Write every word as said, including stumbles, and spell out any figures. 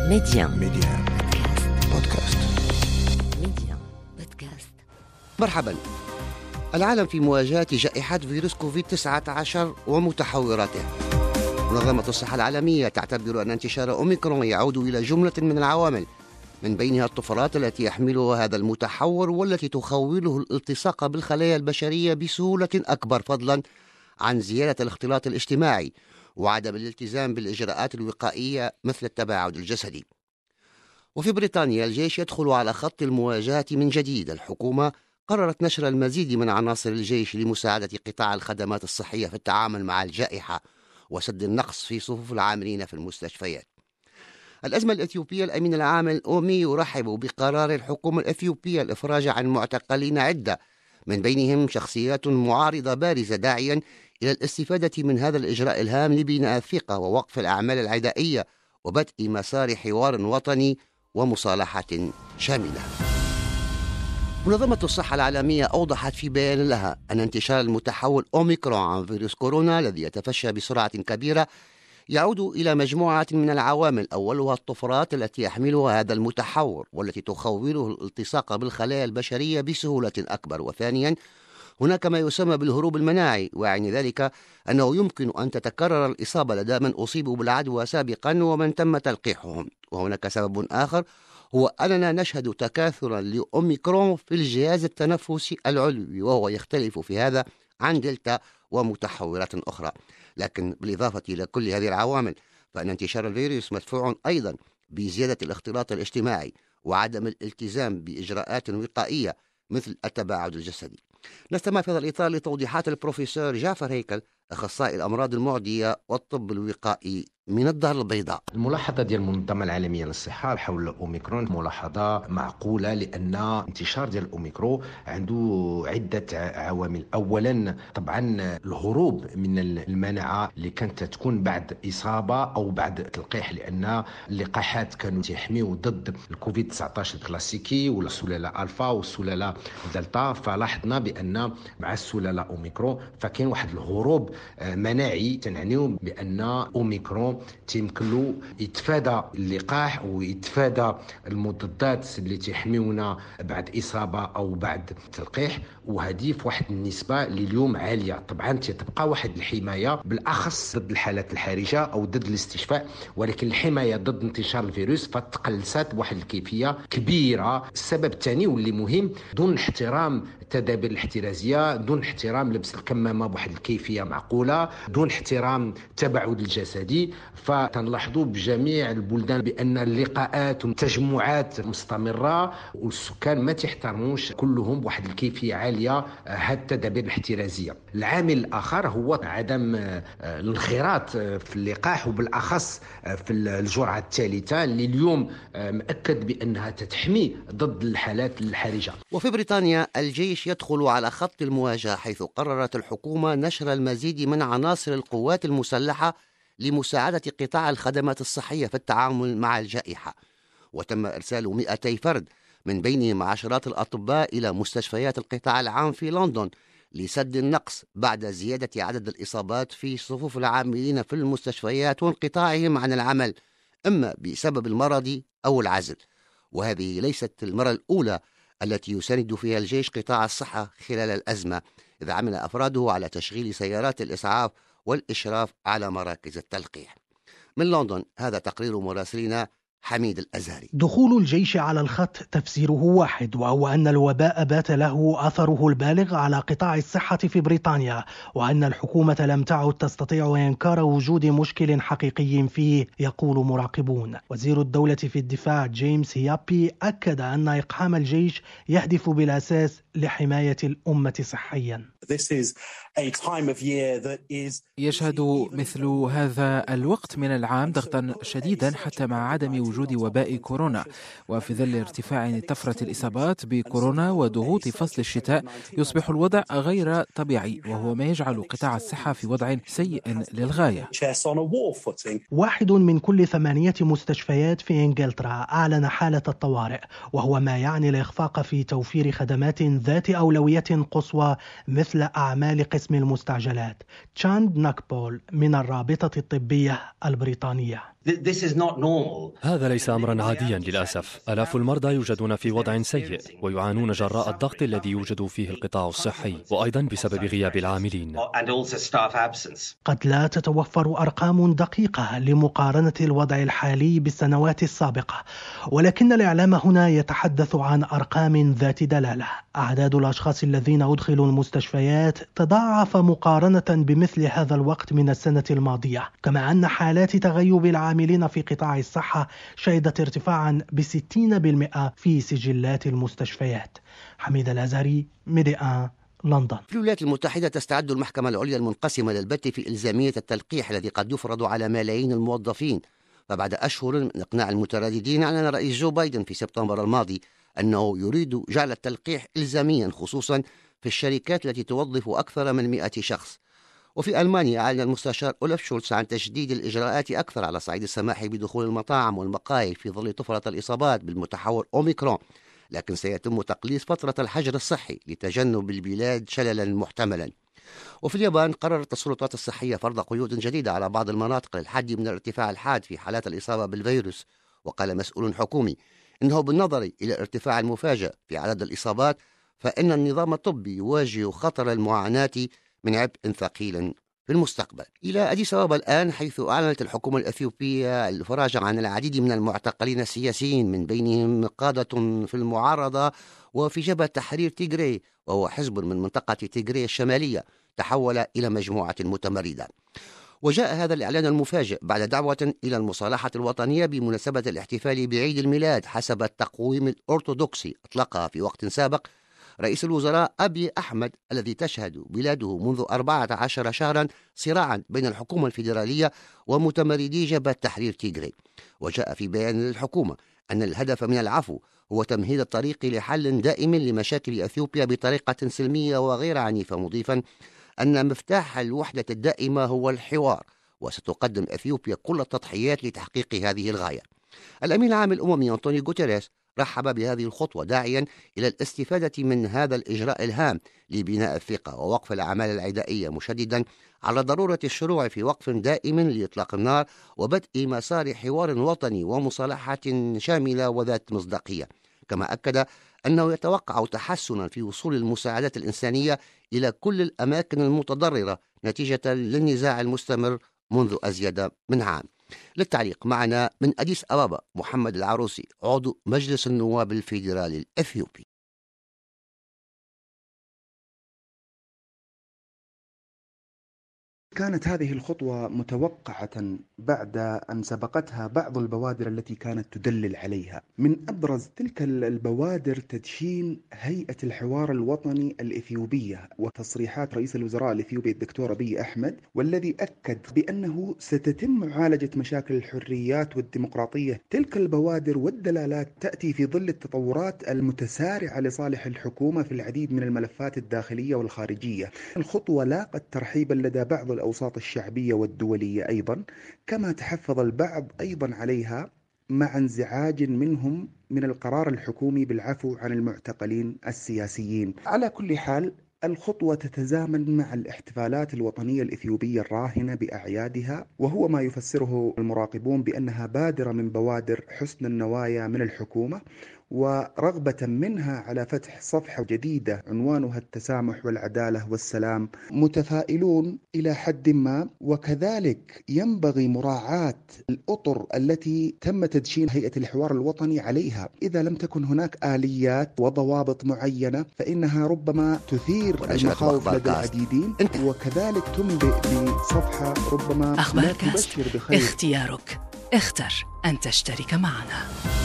ميديان ميديان بودكاست. ميديان بودكاست. مرحبا. العالم في مواجهة جائحة فيروس كوفيد تسعة عشر ومتحوراته. منظمة الصحة العالمية تعتبر أن انتشار أوميكرون يعود إلى جملة من العوامل، من بينها الطفرات التي يحملها هذا المتحور والتي تخوله الالتصاق بالخلايا البشرية بسهولة أكبر، فضلا عن زيادة الاختلاط الاجتماعي وعدم الالتزام بالإجراءات الوقائية مثل التباعد الجسدي. وفي بريطانيا الجيش يدخل على خط المواجهة من جديد. الحكومة قررت نشر المزيد من عناصر الجيش لمساعدة قطاع الخدمات الصحية في التعامل مع الجائحة وسد النقص في صفوف العاملين في المستشفيات. الأزمة الإثيوبية، الأمين العام الأومي يرحب بقرار الحكومة الإثيوبية الإفراج عن معتقلين عدة، من بينهم شخصيات معارضة بارزة، داعيا إلى الاستفادة من هذا الإجراء الهام لبناء الثقة ووقف الأعمال العدائية وبدء مسار حوار وطني ومصالحة شاملة. منظمة الصحة العالمية أوضحت في بيان لها أن انتشار المتحول أوميكرون عن فيروس كورونا الذي يتفشى بسرعة كبيرة يعود إلى مجموعة من العوامل، أولها الطفرات التي يحملها هذا المتحور والتي تخوله الالتصاق بالخلايا البشرية بسهولة أكبر، وثانيا هناك ما يسمى بالهروب المناعي، ويعني ذلك أنه يمكن أن تتكرر الإصابة لدى من أصيبوا بالعدوى سابقا ومن تم تلقيحهم. وهناك سبب آخر، هو أننا نشهد تكاثرا لأوميكرون في الجهاز التنفسي العلوي، وهو يختلف في هذا عن دلتا ومتحورات أخرى. لكن بالإضافة إلى كل هذه العوامل، فإن انتشار الفيروس مدفوع أيضا بزيادة الاختلاط الاجتماعي وعدم الالتزام بإجراءات وقائية مثل التباعد الجسدي. نستمع في هذا الإطار لتوضيحات البروفيسور جعفر هيكل، أخصائي الأمراض المعدية والطب الوقائي من الدار البيضاء. الملاحظة ديال المنظمة العالمية للصحة حول الأوميكرون ملاحظة معقولة، لأن انتشار ديال الأوميكرون عنده عدة عوامل. أولا طبعا الهروب من المناعة اللي كانت تكون بعد إصابة أو بعد تلقيح، لأن اللقاحات كانوا يحميوا ضد الكوفيد تسعة عشر الكلاسيكي والسلالة ألفا والسلالة دلتا، فلاحظنا بأن مع السلالة أوميكرون فكان واحد الهروب مناعي، تنعنيو بأن أوميكرون تيمكن له يتفادى اللقاح ويتفادى المضادات اللي تحميونا بعد إصابة أو بعد تلقيح، وهذه في واحد النسبة اللي اليوم عالية. طبعا تبقى واحد الحماية بالأخص ضد الحالات الحرجة أو ضد الاستشفاء، ولكن الحماية ضد انتشار الفيروس فتقلصت بواحد الكيفية كبيرة. السبب الثاني واللي مهم، دون احترام التدابير الاحترازية، دون احترام لبس الكمامة بواحد الكيفية معقولة، دون احترام التباعد الجسدي، فتنلاحظوا بجميع البلدان بأن اللقاءات والتجمعات مستمرة والسكان ما تحترموش كلهم بواحد الكيفية عالية هذه التدابير الاحترازية. العامل الآخر هو عدم الانخراط في اللقاح، وبالأخص في الجرعة الثالثة اللي اليوم مؤكد بأنها تتحمي ضد الحالات الحرجة. وفي بريطانيا الجيش يدخل على خط المواجهة، حيث قررت الحكومة نشر المزيد من عناصر القوات المسلحة لمساعدة قطاع الخدمات الصحية في التعامل مع الجائحة. وتم إرسال مئتي فرد من بينهم عشرات الأطباء إلى مستشفيات القطاع العام في لندن لسد النقص بعد زيادة عدد الإصابات في صفوف العاملين في المستشفيات وانقطاعهم عن العمل، إما بسبب المرض أو العزل. وهذه ليست المرة الأولى التي يساند فيها الجيش قطاع الصحة خلال الأزمة، إذ عمل أفراده على تشغيل سيارات الإسعاف والإشراف على مراكز التلقيح. من لندن هذا تقرير مراسلنا حميد الأزهري. دخول الجيش على الخط تفسيره واحد، وهو أن الوباء بات له أثره البالغ على قطاع الصحة في بريطانيا، وأن الحكومة لم تعد تستطيع إنكار وجود مشكل حقيقي فيه. يقول مراقبون. وزير الدولة في الدفاع جيمس هيابي أكد أن إقحام الجيش يهدف بالأساس لحماية الأمة صحيا. يشهد مثل هذا الوقت من العام ضغطا شديدا حتى مع عدم وجود وباء كورونا، وفي ظل ارتفاع طفرة الإصابات بكورونا وضغوط فصل الشتاء يصبح الوضع غير طبيعي، وهو ما يجعل قطاع الصحة في وضع سيء للغاية. واحد من كل ثمانية مستشفيات في إنجلترا أعلن حالة الطوارئ، وهو ما يعني الإخفاق في توفير خدمات ذات أولوية قصوى مثل أعمال قسم المستعجلات. تشاند ناكبول من الرابطة الطبية البريطانية. هذا ليس أمرا عاديا للأسف. آلاف المرضى يوجدون في وضع سيء ويعانون جراء الضغط الذي يوجد فيه القطاع الصحي، وأيضا بسبب غياب العاملين. قد لا تتوفر أرقام دقيقة لمقارنة الوضع الحالي بالسنوات السابقة، ولكن الإعلام هنا يتحدث عن أرقام ذات دلالة. أعداد الأشخاص الذين أدخلوا المستشفيات تضاعف مقارنة بمثل هذا الوقت من السنة الماضية، كما أن حالات تغيب العاملين في قطاع الصحة شهدت ارتفاعا بستين بالمئة في سجلات المستشفيات. حميد الأزهري، ميديا، لندن. في الولايات المتحدة تستعد المحكمة العليا المنقسمة للبت في إلزامية التلقيح الذي قد يفرض على ملايين الموظفين، فبعد أشهر من إقناع المترددين أعلن رئيس جو بايدن في سبتمبر الماضي أنه يريد جعل التلقيح إلزاميا، خصوصا في الشركات التي توظف أكثر من مئة شخص. وفي ألمانيا أعلن المستشار أولف شولتز عن تشديد الإجراءات أكثر على صعيد السماح بدخول المطاعم والمقاهي في ظل طفرة الإصابات بالمتحور أوميكرون، لكن سيتم تقليص فترة الحجر الصحي لتجنب البلاد شللا محتملا. وفي اليابان قررت السلطات الصحية فرض قيود جديدة على بعض المناطق للحد من الارتفاع الحاد في حالات الإصابة بالفيروس. وقال مسؤول حكومي إنه بالنظر إلى الارتفاع المفاجئ في عدد الإصابات فإن النظام الطبي يواجه خطر المعاناة من عبء ثقيل في المستقبل. إلى أديس أبابا الآن، حيث أعلنت الحكومة الأثيوبية الإفراج عن العديد من المعتقلين السياسيين، من بينهم قادة في المعارضة وفي جبهة تحرير تيغراي، وهو حزب من منطقة تيغراي الشمالية تحول إلى مجموعة متمردة. وجاء هذا الإعلان المفاجئ بعد دعوة إلى المصالحة الوطنية بمناسبة الاحتفال بعيد الميلاد حسب التقويم الأرثوذكسي أطلقها في وقت سابق رئيس الوزراء أبي أحمد، الذي تشهد بلاده منذ أربعة عشر شهرا صراعا بين الحكومة الفيدرالية ومتمردي جبهة تحرير تيغراي. وجاء في بيان للحكومة أن الهدف من العفو هو تمهيد الطريق لحل دائم لمشاكل أثيوبيا بطريقة سلمية وغير عنيفة، مضيفا أن مفتاح الوحدة الدائمة هو الحوار، وستقدم أثيوبيا كل التضحيات لتحقيق هذه الغاية. الأمين العام الأممي أنطونيو غوتيريس رحب بهذه الخطوة، داعيا إلى الاستفادة من هذا الإجراء الهام لبناء الثقة ووقف الأعمال العدائية، مشددا على ضرورة الشروع في وقف دائم لإطلاق النار وبدء مسار حوار وطني ومصالحة شاملة وذات مصداقية. كما أكد أنه يتوقع تحسنا في وصول المساعدات الإنسانية إلى كل الأماكن المتضررة نتيجة للنزاع المستمر منذ أزيد من عام. للتعليق معنا من أديس أبابا محمد العروسي، عضو مجلس النواب الفيدرالي الأثيوبي. كانت هذه الخطوة متوقعة بعد أن سبقتها بعض البوادر التي كانت تدلل عليها. من أبرز تلك البوادر تدشين هيئة الحوار الوطني الإثيوبية وتصريحات رئيس الوزراء الإثيوبي الدكتور أبي أحمد، والذي أكد بأنه ستتم معالجة مشاكل الحريات والديمقراطية. تلك البوادر والدلالات تأتي في ظل التطورات المتسارعة لصالح الحكومة في العديد من الملفات الداخلية والخارجية. الخطوة لاقت ترحيبا لدى بعض الأوساط الشعبية والدولية أيضا، كما تحفظ البعض أيضا عليها مع انزعاج منهم من القرار الحكومي بالعفو عن المعتقلين السياسيين. على كل حال، الخطوة تتزامن مع الاحتفالات الوطنية الإثيوبية الراهنة بأعيادها، وهو ما يفسره المراقبون بأنها بادرة من بوادر حسن النوايا من الحكومة، ورغبة منها على فتح صفحة جديدة عنوانها التسامح والعدالة والسلام. متفائلون إلى حد ما، وكذلك ينبغي مراعاة الأطر التي تم تدشين هيئة الحوار الوطني عليها. إذا لم تكن هناك آليات وضوابط معينة فإنها ربما تثير المخاوف لدى العديدين، وكذلك تنبئ بصفحة ربما لا تبشر بخير. اختيارك، اختر أن تشترك معنا.